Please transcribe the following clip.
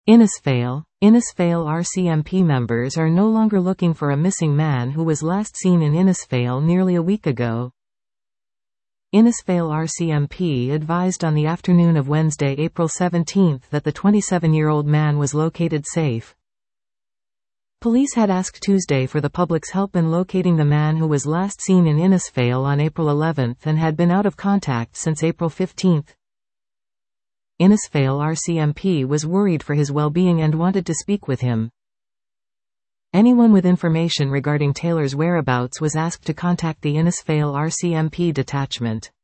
Innisfail RCMP members are no longer looking for a missing man who was last seen in Innisfail nearly a week ago. Innisfail RCMP advised on the afternoon of Wednesday, April 17 that the 27-year-old man was located safe. Police had asked Tuesday for the public's help in locating the man who was last seen in Innisfail on April 11 and had been out of contact since April 15. Innisfail RCMP was worried for his well-being and wanted to speak with him. Anyone with information regarding Taylor's whereabouts was asked to contact the Innisfail RCMP detachment.